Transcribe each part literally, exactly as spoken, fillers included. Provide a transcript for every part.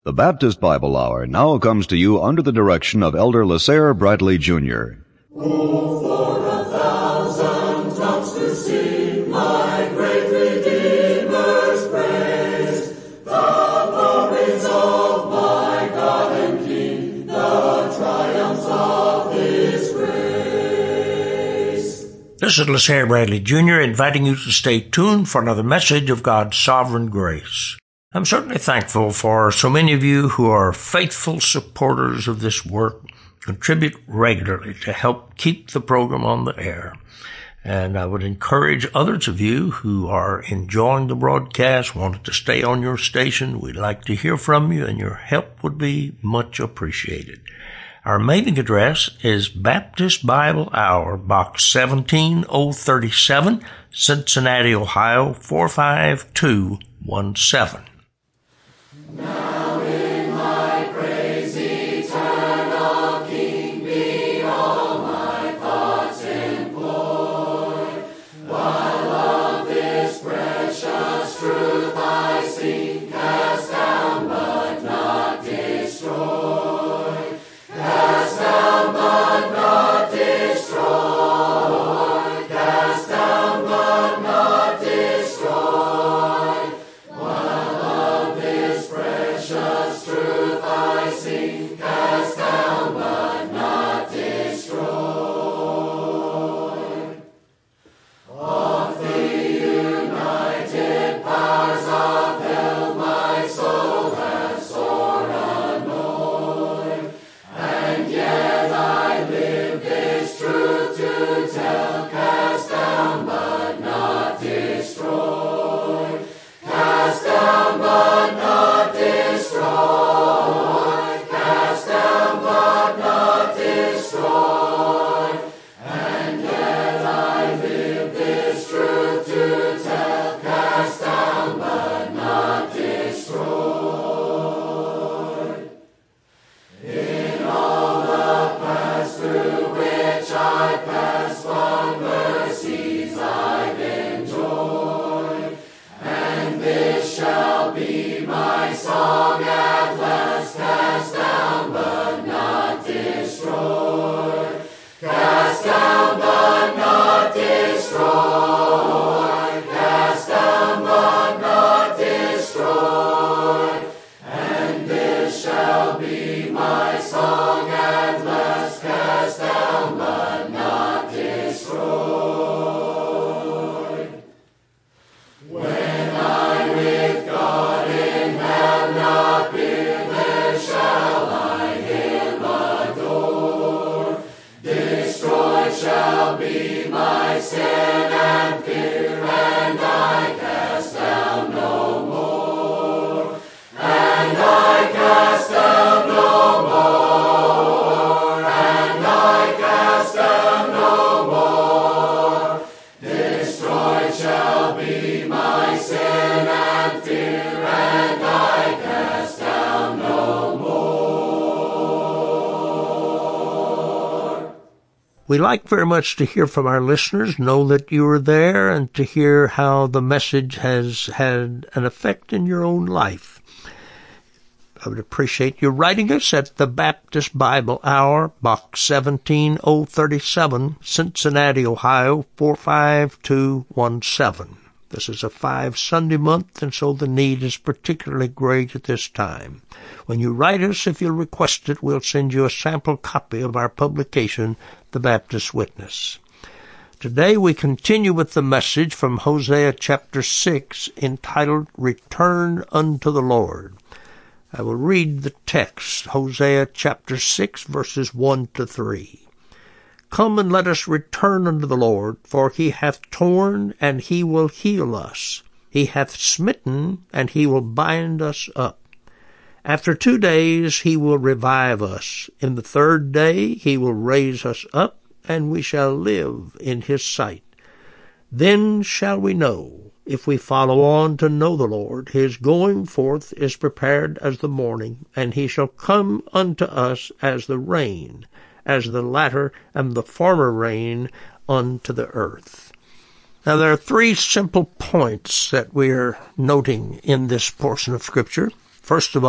The Baptist Bible Hour now comes to you under the direction of Elder LaSalle Bradley Junior Oh, for a thousand tongues to sing my great Redeemer's praise, the glories of my God and King, the triumphs of His grace. This is LaSalle Bradley Junior inviting you to stay tuned for another message of God's sovereign grace. I'm certainly thankful for so many of you who are faithful supporters of this work, contribute regularly to help keep the program on the air. And I would encourage others of you who are enjoying the broadcast, wanted to stay on your station. We'd like to hear from you, and your help would be much appreciated. Our mailing address is Baptist Bible Hour, Box seventeen oh thirty-seven, Cincinnati, Ohio, four five two one seven. Now in my praise eternal King be all my thoughts employ, while of this precious truth I sing, cast down but not destroy, cast down but not destroy, cast down but not destroy. Truth I sing, cast down but not destroy. Of the united powers of hell my soul has sore annoyed, and yet I live this truth to tell, cast down but not destroy, cast down but not destroy. Song at last, cast down but not destroy, cast down but not destroy, cast down but not destroy, and this shall be my song at last, cast down but not destroy. When I with God in heaven appear, there shall I Him adore. Destroyed shall be my sin and fear, and I cast down no more, and I cast down no more, and I cast down no more. Destroyed shall be my sin and fear, and I cast down no more. We like very much to hear from our listeners, know that you are there, and to hear how the message has had an effect in your own life. I would appreciate you writing us at the Baptist Bible Hour, Box seventeen oh thirty-seven, Cincinnati, Ohio, four five two one seven. This is a five-Sunday month, and so the need is particularly great at this time. When you write us, if you'll request it, we'll send you a sample copy of our publication, The Baptist Witness. Today we continue with the message from Hosea chapter six, entitled, Return unto the Lord. I will read the text, Hosea chapter six, verses one to three. Come and let us return unto the Lord, for he hath torn, and he will heal us. He hath smitten, and he will bind us up. After two days he will revive us. In the third day he will raise us up, and we shall live in his sight. Then shall we know, if we follow on to know the Lord, his going forth is prepared as the morning, and he shall come unto us as the rain, as the latter and the former rain unto the earth. Now there are three simple points that we're noting in this portion of Scripture. First of all,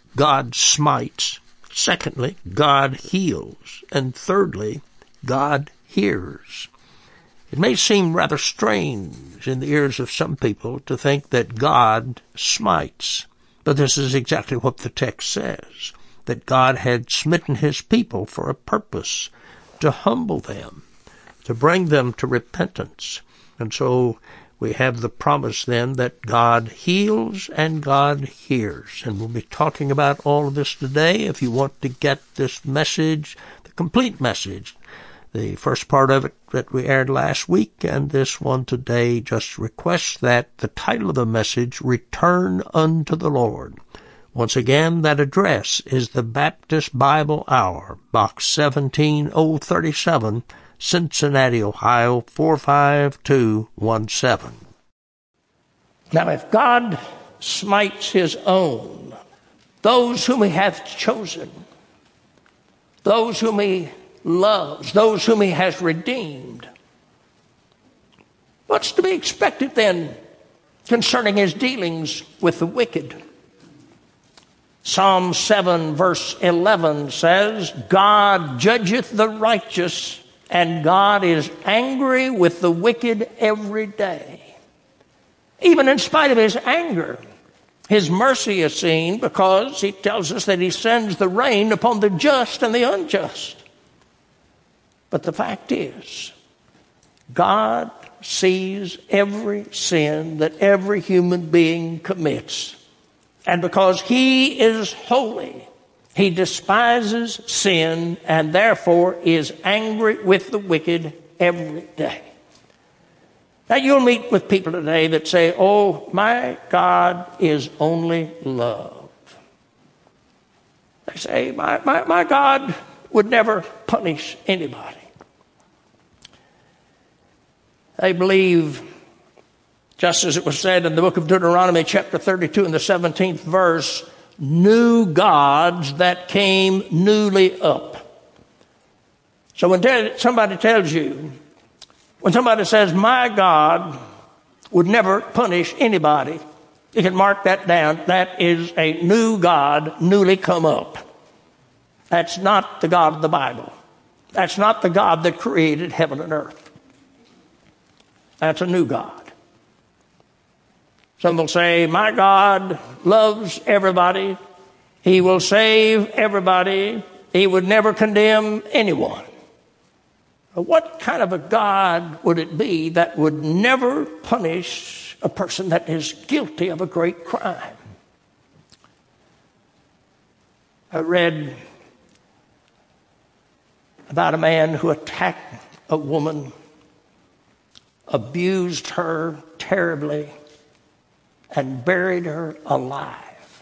God smites. Secondly, God heals. And thirdly, God hears. It may seem rather strange in the ears of some people to think that God smites, but this is exactly what the text says, that God had smitten his people for a purpose, to humble them, to bring them to repentance. And so we have the promise then that God heals and God hears. And we'll be talking about all of this today. If you want to get this message, the complete message, the first part of it that we aired last week and this one today, just request that the title of the message, Return Unto the Lord. Once again, that address is the Baptist Bible Hour, Box seventeen oh thirty-seven, Cincinnati, Ohio, four five two one seven. Now, if God smites his own, those whom he hath chosen, those whom he loves, those whom he has redeemed, what's to be expected then concerning his dealings with the wicked? Psalm seven verse eleven says, God judgeth the righteous, and God is angry with the wicked every day. Even in spite of his anger, his mercy is seen, because he tells us that he sends the rain upon the just and the unjust. But the fact is, God sees every sin that every human being commits. And because he is holy, he despises sin and therefore is angry with the wicked every day. Now, you'll meet with people today that say, oh, my God is only love. They say, my, my, my God would never punish anybody. They believe, just as it was said in the book of Deuteronomy chapter thirty-two in the seventeenth verse, new gods that came newly up. So when te- somebody tells you, when somebody says, my God would never punish anybody, you can mark that down. That is a new God newly come up. That's not the God of the Bible. That's not the God that created heaven and earth. That's a new God. Some will say, my God loves everybody. He will save everybody. He would never condemn anyone. What kind of a God would it be that would never punish a person that is guilty of a great crime? I read about a man who attacked a woman, abused her terribly, and buried her alive.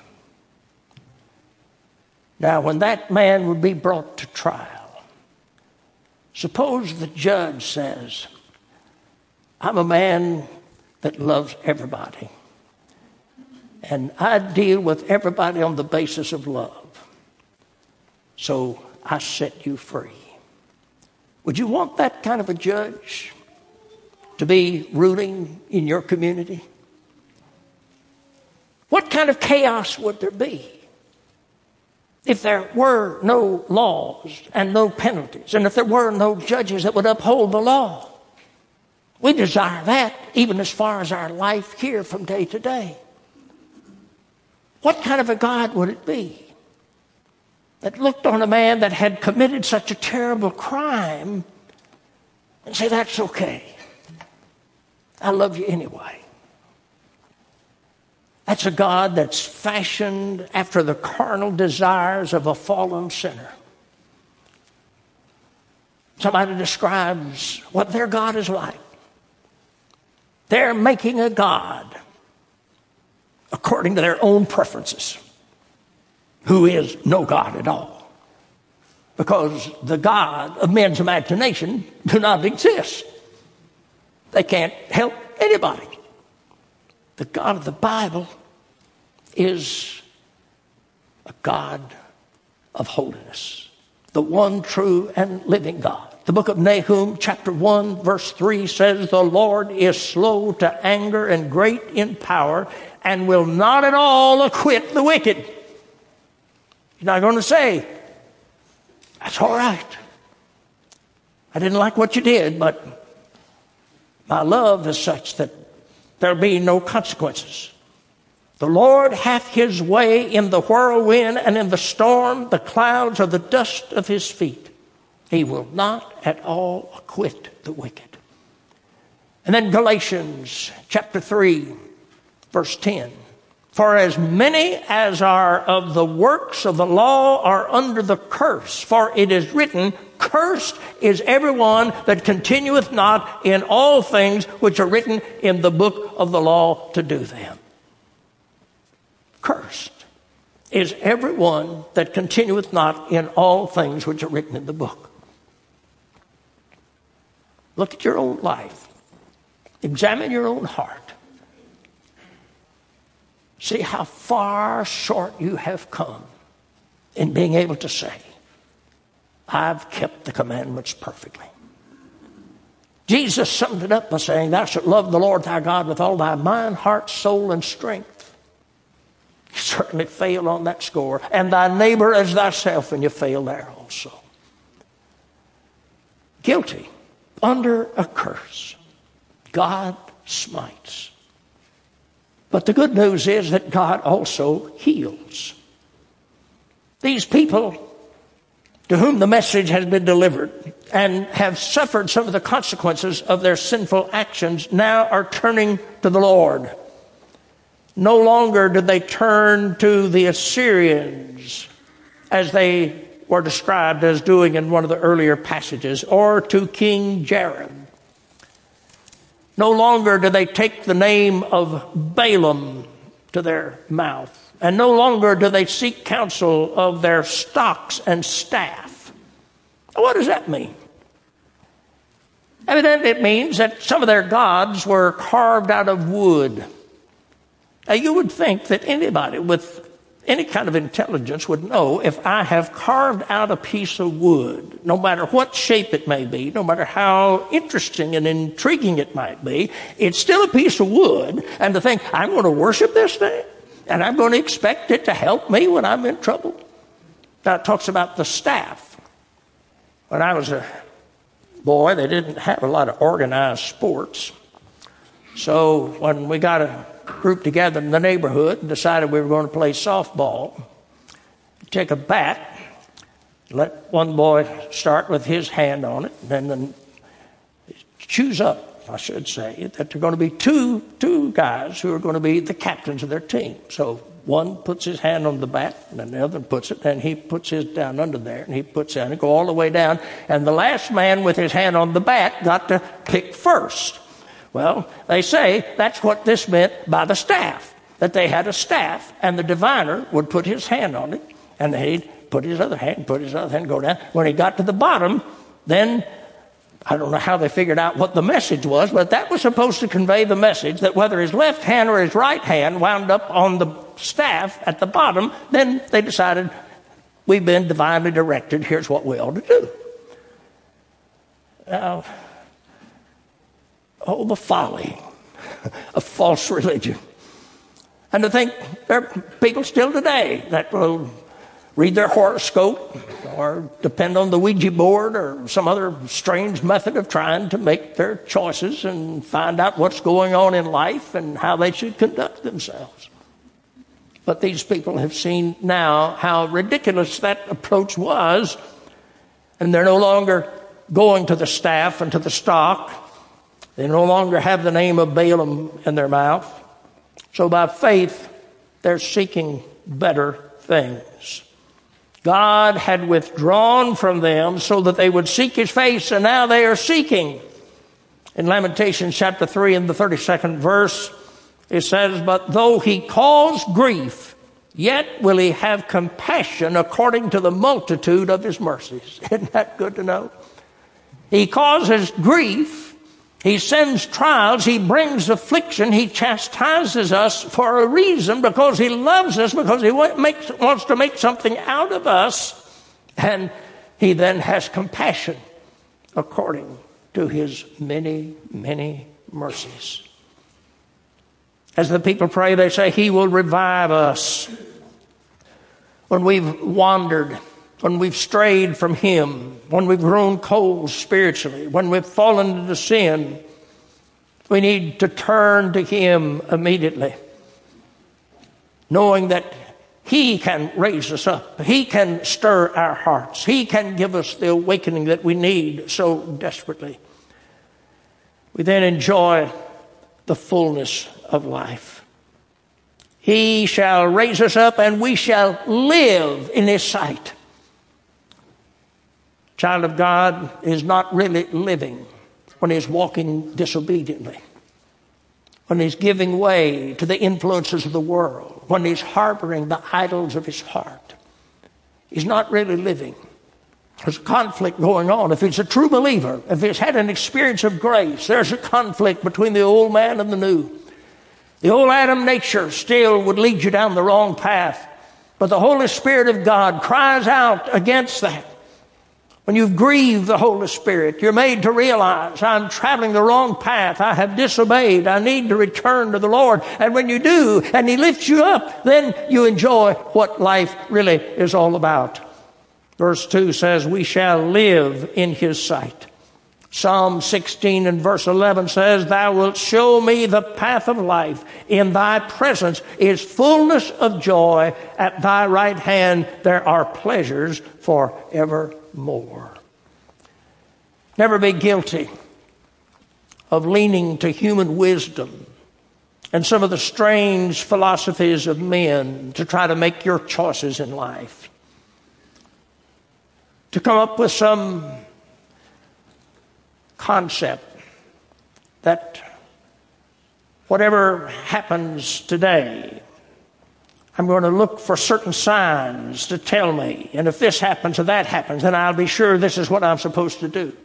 Now, when that man would be brought to trial, suppose the judge says, I'm a man that loves everybody, and I deal with everybody on the basis of love, so I set you free. Would you want that kind of a judge to be ruling in your community? What kind of chaos would there be if there were no laws and no penalties, and if there were no judges that would uphold the law? We desire that even as far as our life here from day to day. What kind of a God would it be that looked on a man that had committed such a terrible crime and say, that's okay, I love you anyway? That's a God that's fashioned after the carnal desires of a fallen sinner. Somebody describes what their God is like. They're making a God according to their own preferences, who is no God at all. Because the God of men's imagination do not exist. They can't help anybody. The God of the Bible is a God of holiness, the one true and living God. The book of Nahum, chapter one, verse three says, the Lord is slow to anger and great in power, and will not at all acquit the wicked. He's not going to say, that's all right. I didn't like what you did, but my love is such that there'll be no consequences. The Lord hath his way in the whirlwind and in the storm. The clouds are the dust of his feet. He will not at all acquit the wicked. And then Galatians chapter three, verse ten. For as many as are of the works of the law are under the curse. For it is written, cursed is everyone that continueth not in all things which are written in the book of the law to do them. Cursed is everyone that continueth not in all things which are written in the book. Look at your own life. Examine your own heart. See how far short you have come in being able to say, I've kept the commandments perfectly. Jesus summed it up by saying, thou shalt love the Lord thy God with all thy mind, heart, soul, and strength. You certainly fail on that score. And thy neighbor as thyself, and you fail there also. Guilty, under a curse. God smites. But the good news is that God also heals. These people to whom the message has been delivered and have suffered some of the consequences of their sinful actions now are turning to the Lord. No longer do they turn to the Assyrians as they were described as doing in one of the earlier passages, or to King Jareb. No longer do they take the name of Balaam to their mouth. And no longer do they seek counsel of their stocks and staff. What does that mean? Evidently it means that some of their gods were carved out of wood. Now you would think that anybody with any kind of intelligence would know if I have carved out a piece of wood, no matter what shape it may be, no matter how interesting and intriguing it might be, it's still a piece of wood. And to think, I'm going to worship this thing, and I'm going to expect it to help me when I'm in trouble. Now it talks about the staff. When I was a boy, they didn't have a lot of organized sports. So when we got a group together in the neighborhood and decided we were going to play softball, take a bat, let one boy start with his hand on it, and then choose up, I should say, that there are going to be two two guys who are going to be the captains of their team. So one puts his hand on the bat, and then the other puts it, and he puts his down under there, and he puts it, and go all the way down, and the last man with his hand on the bat got to pick first. Well, they say that's what this meant by the staff, that they had a staff, and the diviner would put his hand on it, and he'd put his other hand, put his other hand, go down. When he got to the bottom, then I don't know how they figured out what the message was, but that was supposed to convey the message that whether his left hand or his right hand wound up on the staff at the bottom, then they decided, we've been divinely directed, here's what we ought to do. Now, oh, the folly of false religion. And to think there are people still today that will read their horoscope or depend on the Ouija board or some other strange method of trying to make their choices and find out what's going on in life and how they should conduct themselves. But these people have seen now how ridiculous that approach was, and they're no longer going to the staff and to the stock. They no longer have the name of Balaam in their mouth. So by faith, they're seeking better things. God had withdrawn from them so that they would seek his face, and now they are seeking. In Lamentations chapter three and the thirty-second verse, it says, but though he cause grief, yet will he have compassion according to the multitude of his mercies. Isn't that good to know? He causes grief. He sends trials, he brings affliction, he chastises us for a reason, because he loves us, because he wants to make something out of us, and he then has compassion according to his many, many mercies. As the people pray, they say, he will revive us when we've wandered, when we've strayed from Him, when we've grown cold spiritually, when we've fallen into sin, we need to turn to Him immediately, knowing that He can raise us up. He can stir our hearts. He can give us the awakening that we need so desperately. We then enjoy the fullness of life. He shall raise us up, and we shall live in His sight. Child of God is not really living when he's walking disobediently, when he's giving way to the influences of the world, when he's harboring the idols of his heart. He's not really living. There's a conflict going on. If he's a true believer, if he's had an experience of grace, there's a conflict between the old man and the new. The old Adam nature still would lead you down the wrong path, but the Holy Spirit of God cries out against that. When you've grieved the Holy Spirit, you're made to realize, I'm traveling the wrong path. I have disobeyed. I need to return to the Lord. And when you do, and He lifts you up, then you enjoy what life really is all about. Verse two says, we shall live in His sight. Psalm sixteen and verse eleven says, thou wilt show me the path of life. In thy presence is fullness of joy. At thy right hand there are pleasures forevermore. Never be guilty of leaning to human wisdom and some of the strange philosophies of men to try to make your choices in life. To come up with some concept that whatever happens today, I'm going to look for certain signs to tell me, and if this happens or that happens, then I'll be sure this is what I'm supposed to do.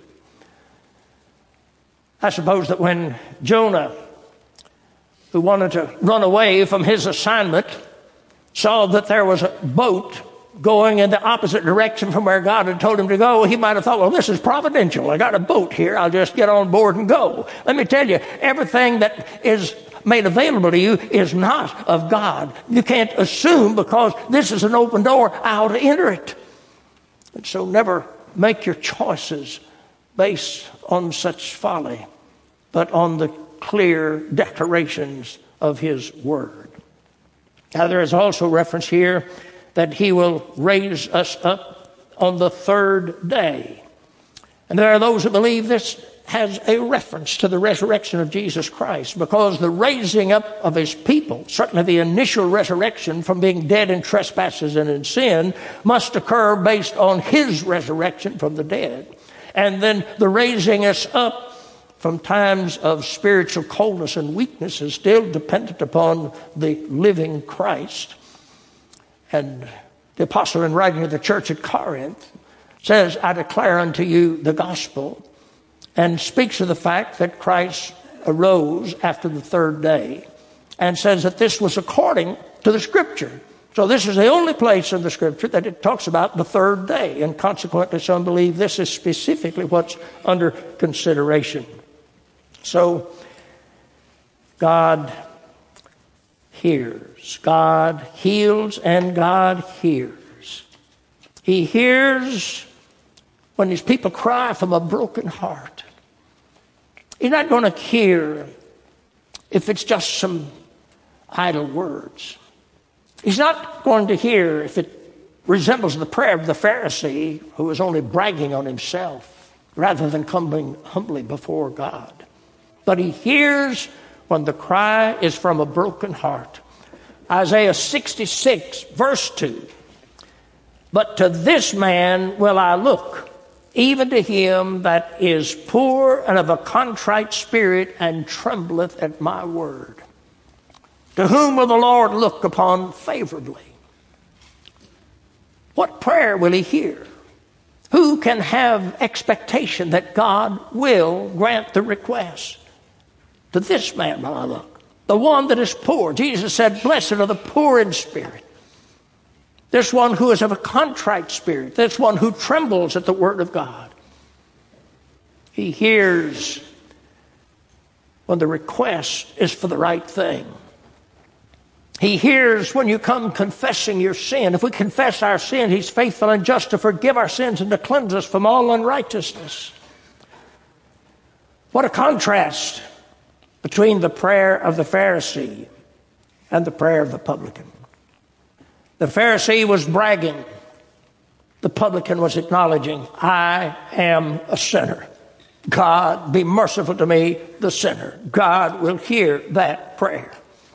I suppose that when Jonah, who wanted to run away from his assignment, saw that there was a boat going in the opposite direction from where God had told him to go, he might have thought, well, this is providential. I got a boat here. I'll just get on board and go. Let me tell you, everything that is made available to you is not of God. You can't assume because this is an open door, I ought to enter it. And so never make your choices based on such folly, but on the clear declarations of His Word. Now there is also reference here that He will raise us up on the third day. And there are those who believe this has a reference to the resurrection of Jesus Christ, because the raising up of His people, certainly the initial resurrection from being dead in trespasses and in sin, must occur based on His resurrection from the dead. And then the raising us up from times of spiritual coldness and weakness is still dependent upon the living Christ. And the apostle, in writing to the church at Corinth, says, I declare unto you the gospel, and speaks of the fact that Christ arose after the third day, and says that this was according to the Scripture. So this is the only place in the Scripture that it talks about the third day, and consequently some believe this is specifically what's under consideration. So God hears. God heals and God hears. He hears when His people cry from a broken heart. He's not going to hear if it's just some idle words. He's not going to hear if it resembles the prayer of the Pharisee who was only bragging on himself rather than coming humbly before God. But He hears when the cry is from a broken heart. Isaiah sixty-six, verse two. But to this man will I look, even to him that is poor and of a contrite spirit, and trembleth at my word. To whom will the Lord look upon favorably? What prayer will He hear? Who can have expectation that God will grant the request? To this man will I look, the one that is poor. Jesus said, blessed are the poor in spirit. This one who is of a contrite spirit. This one who trembles at the word of God. He hears when the request is for the right thing. He hears when you come confessing your sin. If we confess our sin, He's faithful and just to forgive our sins and to cleanse us from all unrighteousness. What a contrast between the prayer of the Pharisee and the prayer of the publican. The Pharisee was bragging. The publican was acknowledging, I am a sinner. God, be merciful to me, the sinner. God will hear that prayer.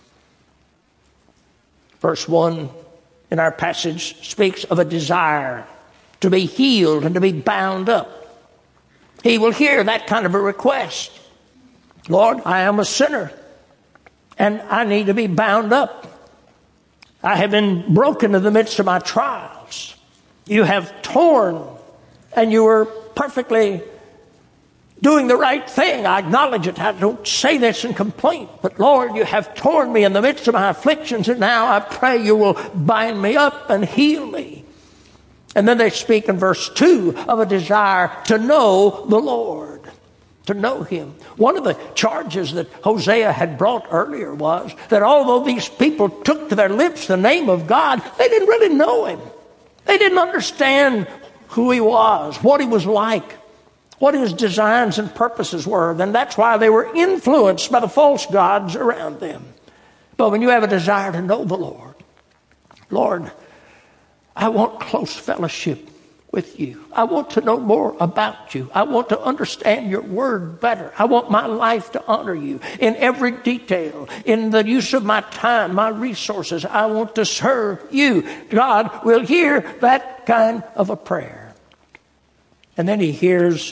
Verse one in our passage speaks of a desire to be healed and to be bound up. He will hear that kind of a request. Lord, I am a sinner and I need to be bound up. I have been broken in the midst of my trials. You have torn and you were perfectly doing the right thing. I acknowledge it. I don't say this in complaint. But Lord, you have torn me in the midst of my afflictions, and now I pray you will bind me up and heal me. And then they speak in verse two of a desire to know the Lord, to know Him. One of the charges that Hosea had brought earlier was that although these people took to their lips the name of God, they didn't really know Him. They didn't understand who He was, what He was like, what His designs and purposes were. Then that's why they were influenced by the false gods around them. But when you have a desire to know the Lord, Lord, I want close fellowship with you. I want to know more about you. I want to understand your word better. I want my life to honor you in every detail, in the use of my time, my resources. I want to serve you. God will hear that kind of a prayer. And then He hears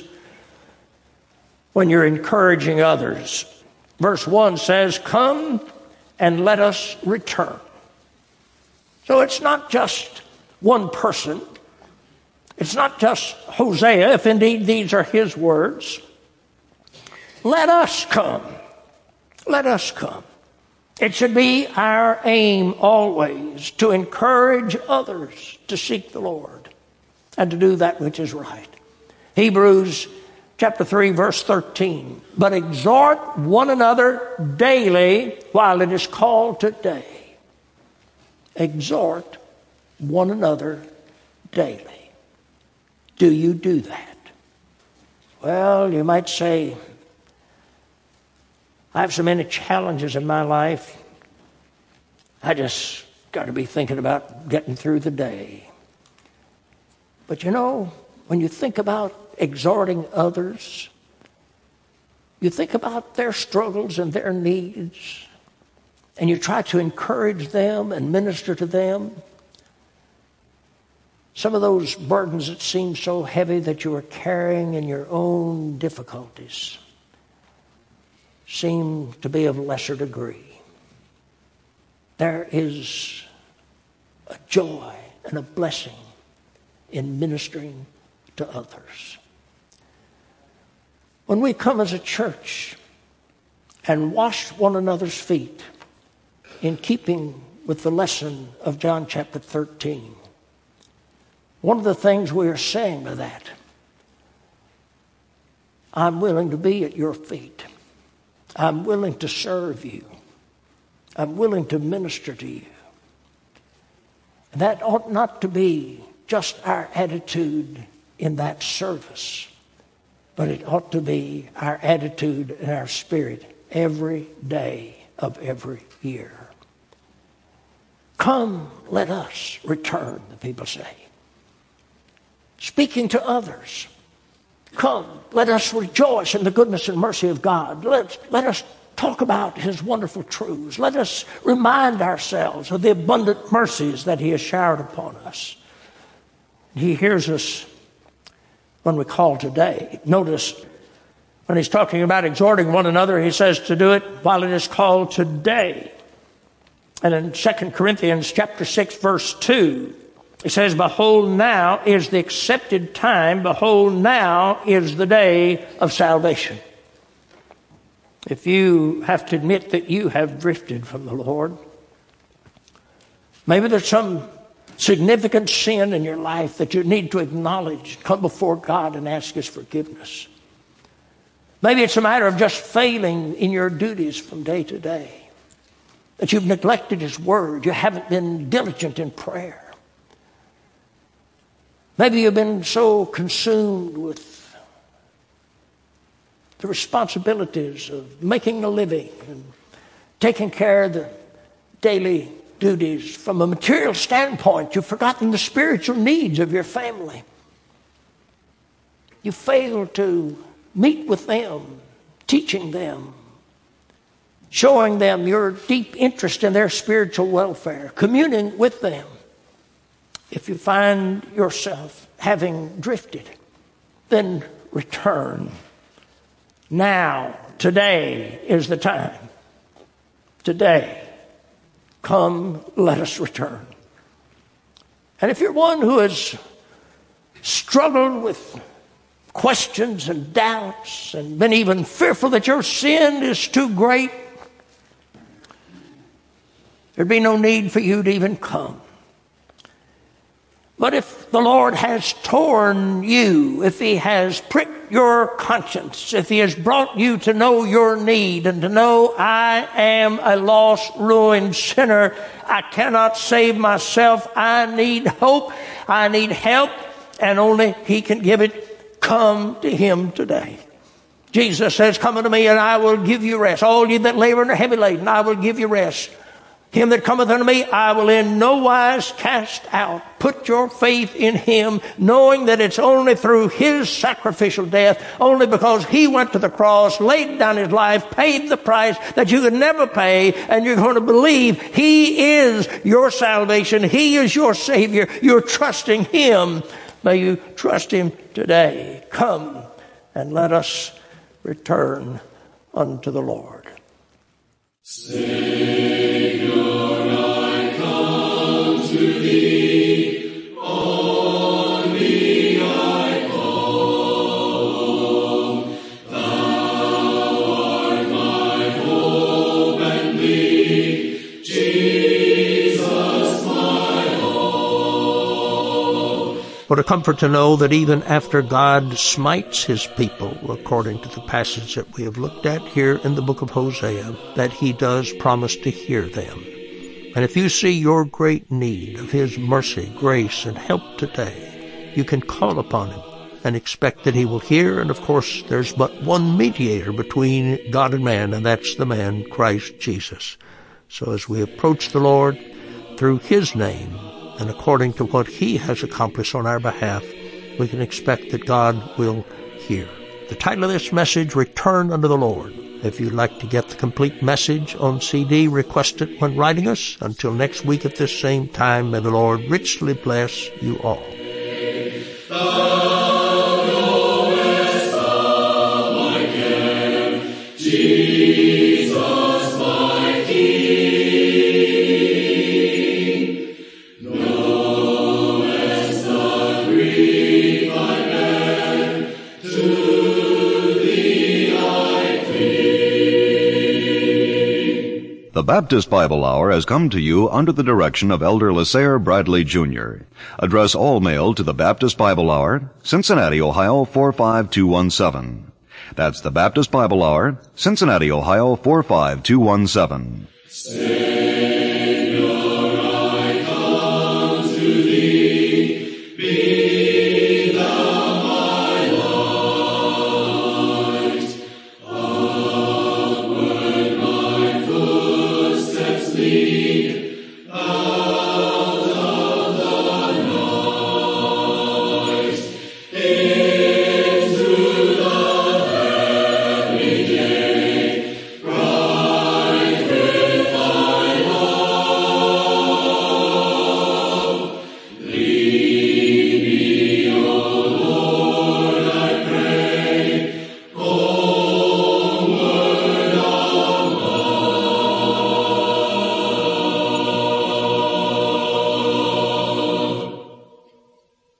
when you're encouraging others. Verse one says, come and let us return. So it's not just one person. It's not just Hosea, if indeed these are his words. Let us come. Let us come. It should be our aim always to encourage others to seek the Lord and to do that which is right. Hebrews chapter three, verse thirteen. But exhort one another daily while it is called today. Exhort one another daily. Do you do that? Well, you might say, I have so many challenges in my life. I just got to be thinking about getting through the day. But you know, when you think about exhorting others, you think about their struggles and their needs, and you try to encourage them and minister to them. Some of those burdens that seem so heavy that you are carrying in your own difficulties seem to be of lesser degree. There is a joy and a blessing in ministering to others. When we come as a church and wash one another's feet in keeping with the lesson of John chapter thirteen, one of the things we are saying by that, I'm willing to be at your feet. I'm willing to serve you. I'm willing to minister to you. And that ought not to be just our attitude in that service, but it ought to be our attitude and our spirit every day of every year. Come, let us return, the people say. Speaking to others. Come, let us rejoice in the goodness and mercy of God. Let, let us talk about His wonderful truths. Let us remind ourselves of the abundant mercies that He has showered upon us. He hears us when we call today. Notice when He's talking about exhorting one another, He says to do it while it is called today. And in Second Corinthians chapter six, verse two, it says, behold, now is the accepted time. Behold, now is the day of salvation. If you have to admit that you have drifted from the Lord, maybe there's some significant sin in your life that you need to acknowledge, come before God and ask His forgiveness. Maybe it's a matter of just failing in your duties from day to day. that you've neglected His Word. You haven't been diligent in prayer. Maybe you've been so consumed with the responsibilities of making a living and taking care of the daily duties. From a material standpoint, you've forgotten the spiritual needs of your family. You fail to meet with them, teaching them, showing them your deep interest in their spiritual welfare, communing with them. If you find yourself having drifted, then return. Now, today is the time. Today, come, let us return. And if you're one who has struggled with questions and doubts and been even fearful that your sin is too great, there'd be no need for you to even come. But if the Lord has torn you, if He has pricked your conscience, if He has brought you to know your need and to know I am a lost, ruined sinner, I cannot save myself, I need hope, I need help, and only He can give it, come to Him today. Jesus says, come unto me and I will give you rest. All ye that labor and are heavy laden, I will give you rest. Him that cometh unto me, I will in no wise cast out. Put your faith in Him, knowing that it's only through His sacrificial death, only because He went to the cross, laid down His life, paid the price that you could never pay, and you're going to believe He is your salvation. He is your Savior. You're trusting Him. May you trust Him today. Come and let us return unto the Lord. Savior, I come to Thee, on Thee I call. Thou art my hope and Thee, Jesus my all. What a comfort to know that even after God smites His people, according to the passage that we have looked at here in the book of Hosea, that He does promise to hear them. And if you see your great need of His mercy, grace, and help today, you can call upon Him and expect that He will hear. And of course, there's but one mediator between God and man, and that's the man, Christ Jesus. So as we approach the Lord through His name, and according to what He has accomplished on our behalf, we can expect that God will hear. The title of this message, Return unto the Lord. If you'd like to get the complete message on C D, request it when writing us. Until next week at this same time, may the Lord richly bless you all. Thou knowest all my care, Jesus my King. Knowest the grief I bear, to Thee I cling. The Baptist Bible Hour has come to you under the direction of Elder Lasair Bradley Junior Address all mail to the Baptist Bible Hour, Cincinnati, Ohio four five two one seven. That's the Baptist Bible Hour, Cincinnati, Ohio four five two one seven.